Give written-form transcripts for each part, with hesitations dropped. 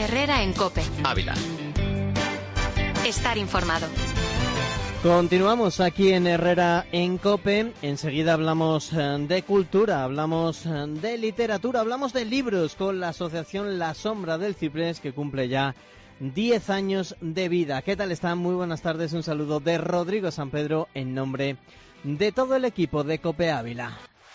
Herrera en COPE. Ávila. Estar informado. Continuamos aquí en Herrera en COPE. Enseguida hablamos de cultura, hablamos de literatura, hablamos de libros con la asociación La Sombra del Ciprés, que cumple ya 10 años de vida. ¿Qué tal están? Muy buenas tardes. Un saludo de Rodrigo San Pedro en nombre de todo el equipo de COPE Ávila.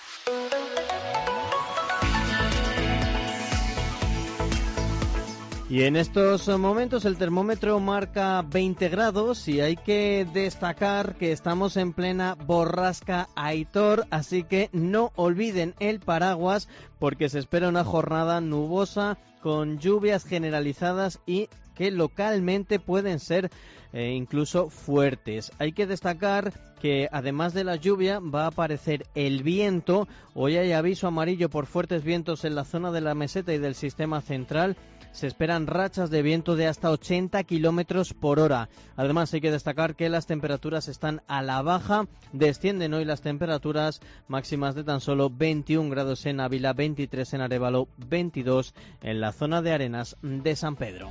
Y en estos momentos el termómetro marca 20 grados y hay que destacar que estamos en plena borrasca Aitor, así que no olviden el paraguas porque se espera una jornada nubosa con lluvias generalizadas y que localmente pueden ser incluso fuertes. Hay que destacar que además de la lluvia va a aparecer el viento. Hoy hay aviso amarillo por fuertes vientos en la zona de la meseta y del sistema central. Se esperan rachas de viento de hasta 80 kilómetros por hora. Además, hay que destacar que las temperaturas están a la baja. Descienden hoy las temperaturas máximas de tan solo 21 grados en Ávila, 23 en Arévalo, 22 en la zona de Arenas de San Pedro.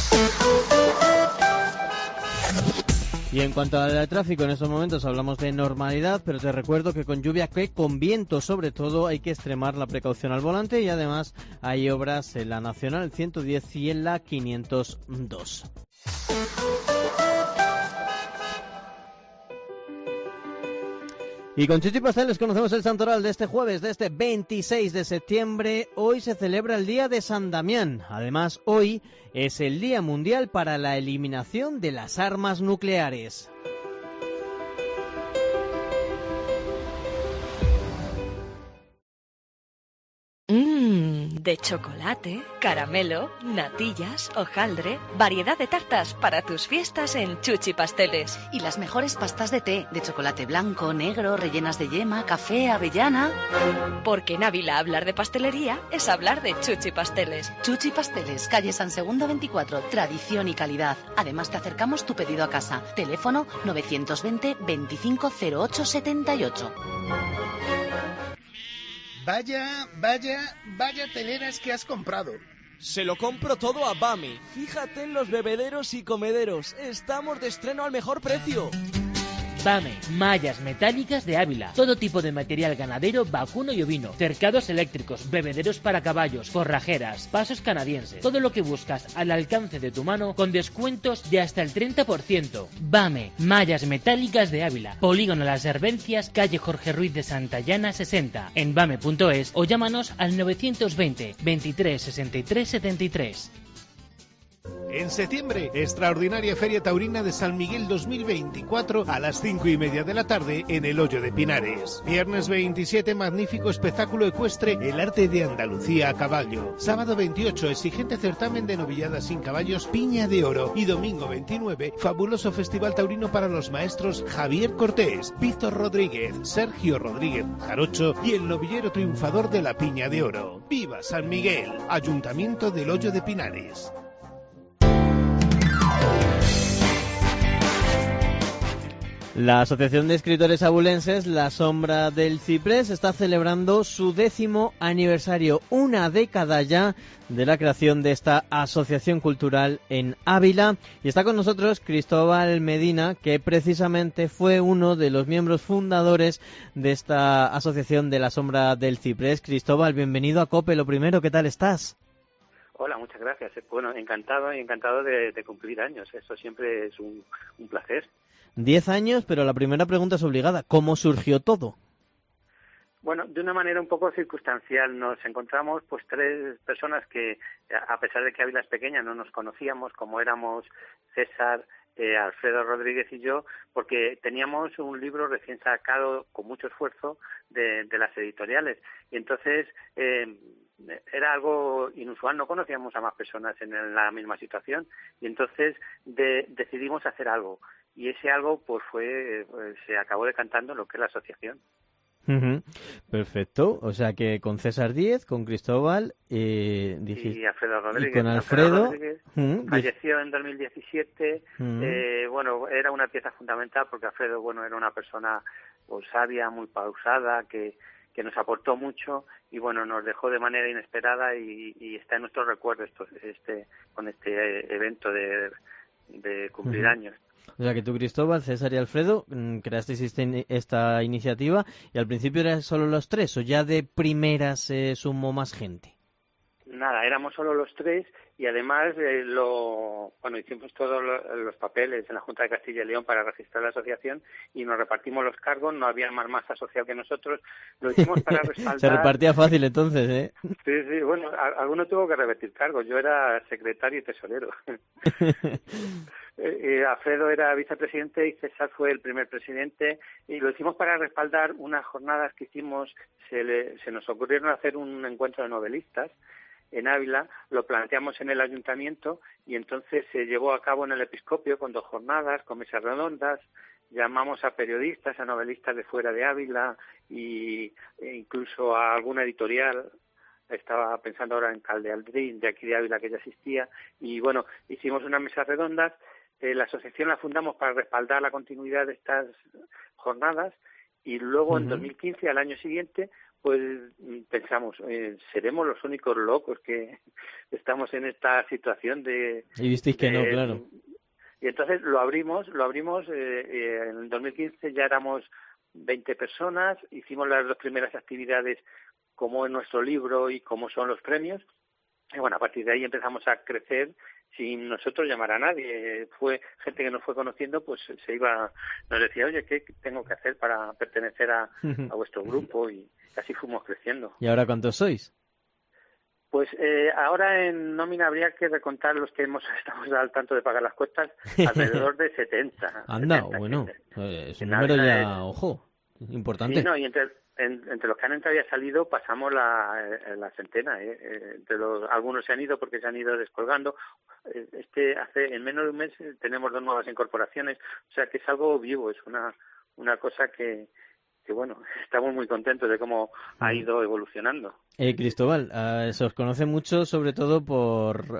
Y en cuanto al tráfico, en estos momentos hablamos de normalidad, pero te recuerdo que con lluvia, que con viento sobre todo, hay que extremar la precaución al volante y además hay obras en la Nacional 110 y en la 502. Y con Chichi Pasteles conocemos el santoral de este jueves, de este 26 de septiembre. Hoy se celebra el Día de San Damián. Además, hoy es el Día Mundial para la Eliminación de las Armas Nucleares. De chocolate, caramelo, natillas, hojaldre, variedad de tartas para tus fiestas en Chuchi Pasteles. Y las mejores pastas de té, de chocolate blanco, negro, rellenas de yema, café, avellana. Porque en Ávila hablar de pastelería es hablar de Chuchi Pasteles. Chuchi Pasteles, calle San Segundo 24, tradición y calidad. Además te acercamos tu pedido a casa. Teléfono 920 25 08 78. Vaya teleras que has comprado. Se lo compro todo a Bami. Fíjate en los bebederos y comederos. Estamos de estreno al mejor precio. Bame, mallas metálicas de Ávila, todo tipo de material ganadero, vacuno y ovino, cercados eléctricos, bebederos para caballos, forrajeras, pasos canadienses, todo lo que buscas al alcance de tu mano con descuentos de hasta el 30%. Bame, mallas metálicas de Ávila, Polígono Las Herbencias, calle Jorge Ruiz de Santayana 60, en bame.es o llámanos al 920 23 63 73. En septiembre, extraordinaria Feria Taurina de San Miguel 2024 a las 5:30 de la tarde en el Hoyo de Pinares. Viernes 27, magnífico espectáculo ecuestre, el arte de Andalucía a caballo. Sábado 28, exigente certamen de novilladas sin caballos, Piña de Oro. Y domingo 29, fabuloso festival taurino para los maestros Javier Cortés, Víctor Rodríguez, Sergio Rodríguez Jarocho y el novillero triunfador de la Piña de Oro. ¡Viva San Miguel! Ayuntamiento del Hoyo de Pinares. La Asociación de Escritores Abulenses, La Sombra del Ciprés, está celebrando su 10º aniversario, una década ya de la creación de esta asociación cultural en Ávila. Y está con nosotros Cristóbal Medina, que precisamente fue uno de los miembros fundadores de esta asociación de La Sombra del Ciprés. Cristóbal, bienvenido a COPE. Lo primero, ¿qué tal estás? Hola, muchas gracias. Bueno, encantado de cumplir años. Eso siempre es un placer. 10 años, pero la primera pregunta es obligada. ¿Cómo surgió todo? Bueno, de una manera un poco circunstancial. Nos encontramos pues 3 personas que, a pesar de que Ávila es pequeña, no nos conocíamos, como éramos César, Alfredo Rodríguez y yo, porque teníamos un libro recién sacado con mucho esfuerzo de las editoriales. Y entonces era algo inusual, no conocíamos a más personas en la misma situación. Y entonces decidimos hacer algo. Y ese algo pues se acabó decantando en lo que es la asociación. Perfecto, o sea que con César Díez, con Cristóbal y Alfredo Rodríguez. Y con Alfredo falleció en 2017. Bueno, era una pieza fundamental porque Alfredo, bueno, era una persona pues sabia, muy pausada, que que nos aportó mucho y bueno, nos dejó de manera inesperada y está en nuestros recuerdos con este evento de cumplir años. O sea que tú, Cristóbal, César y Alfredo, creasteis esta iniciativa y al principio eran solo los tres o ya de primeras se sumó más gente. Nada, éramos solo los tres y además hicimos todos los papeles en la Junta de Castilla y León para registrar la asociación y nos repartimos los cargos, no había más asociado que nosotros, lo hicimos para respaldar... Se repartía fácil entonces, ¿eh? Sí, bueno, alguno tuvo que revertir cargos, yo era secretario y tesorero. Alfredo era vicepresidente y César fue el primer presidente y lo hicimos para respaldar unas jornadas que hicimos, se nos ocurrieron hacer un encuentro de novelistas en Ávila, lo planteamos en el ayuntamiento y entonces se llevó a cabo en el Episcopio con 2 jornadas, con mesas redondas, llamamos a periodistas, a novelistas de fuera de Ávila e incluso a alguna editorial. Estaba pensando ahora en Caldealdrín, de aquí de Ávila, que ya existía, y bueno, hicimos unas mesas redondas. La asociación la fundamos para respaldar la continuidad de estas jornadas y luego en 2015, al año siguiente, pues pensamos, seremos los únicos locos que estamos en esta situación de... Y visteis que no, claro. Y entonces lo abrimos, en el 2015 ya éramos 20 personas, hicimos las 2 primeras actividades como en nuestro libro y como son los premios, y bueno, a partir de ahí empezamos a crecer sin nosotros llamar a nadie. Fue gente que nos fue conociendo, pues nos decía, oye, ¿qué tengo que hacer para pertenecer a vuestro grupo? Y así fuimos creciendo. ¿Y ahora cuántos sois? Pues ahora en nómina habría que recontar los que estamos al tanto de pagar las cuentas, alrededor de 70. Anda, 70, bueno, es un número ya, ojo, importante. Sí, no, y entre los que han entrado y han salido pasamos la centena. Algunos se han ido porque se han ido descolgando. En menos de un mes tenemos 2 nuevas incorporaciones, o sea que es algo vivo, es una cosa que bueno, estamos muy contentos de cómo ha ido evolucionando. Cristóbal, se os conoce mucho sobre todo por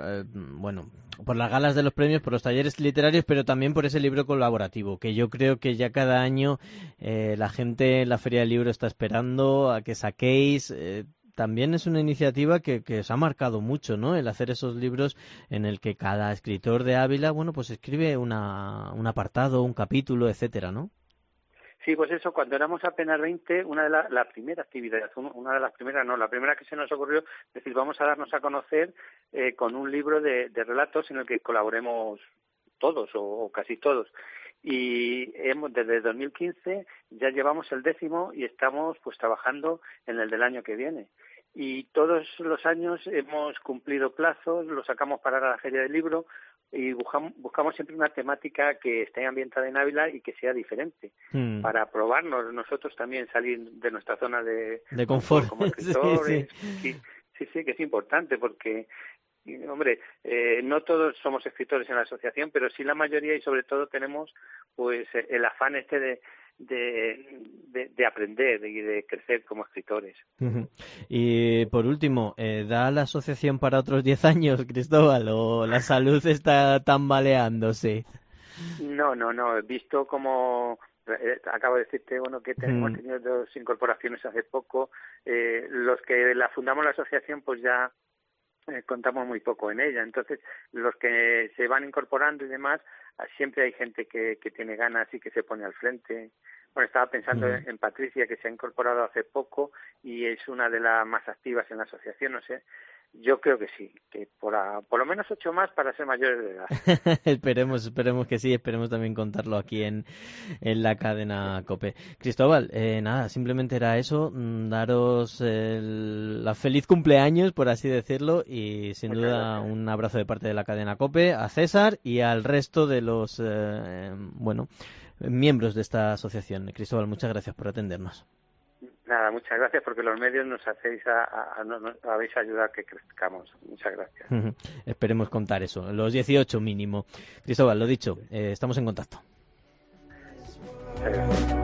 las galas de los premios, por los talleres literarios, pero también por ese libro colaborativo, que yo creo que ya cada año la gente en la Feria del Libro está esperando a que saquéis. También es una iniciativa que os ha marcado mucho, ¿no? El hacer esos libros en el que cada escritor de Ávila, bueno, pues escribe un apartado, un capítulo, etcétera, ¿no? Sí, pues eso, cuando éramos apenas 20, la primera actividad, la primera que se nos ocurrió, es decir, vamos a darnos a conocer con un libro de relatos en el que colaboremos todos o casi todos. Y desde 2015 ya llevamos el 10º y estamos pues trabajando en el del año que viene. Y todos los años hemos cumplido plazos, lo sacamos para la Feria del Libro y buscamos siempre una temática que esté ambientada en Ávila y que sea diferente, para probarnos nosotros también, salir de nuestra zona de confort como escritores. Sí, que es importante porque, hombre, no todos somos escritores en la asociación, pero sí la mayoría y sobre todo tenemos pues el afán de aprender y de crecer como escritores. Y por último, ¿da la asociación para otros 10 años, Cristóbal, o la salud está tambaleándose? No, he visto como acabo de decirte, bueno, que hemos tenido 2 incorporaciones hace poco. Los que la fundamos la asociación, pues ya contamos muy poco en ella. Entonces, los que se van incorporando y demás, siempre hay gente que tiene ganas y que se pone al frente. Bueno, estaba pensando en Patricia, que se ha incorporado hace poco y es una de las más activas en la asociación, no sé. Yo creo que sí, que por lo menos 8 más para ser mayores de edad. Esperemos que sí, esperemos también contarlo aquí en la cadena COPE. Cristóbal, nada, simplemente era eso, daros la feliz cumpleaños, por así decirlo, y sin Muchas duda gracias. un abrazo de parte de la cadena COPE, a César y al resto de los, miembros de esta asociación. Cristóbal, muchas gracias por atendernos. Nada, muchas gracias porque los medios nos habéis ayudado a que crezcamos. Muchas gracias. Esperemos contar eso, los 18 mínimo. Cristóbal, lo dicho, estamos en contacto. Muchas gracias.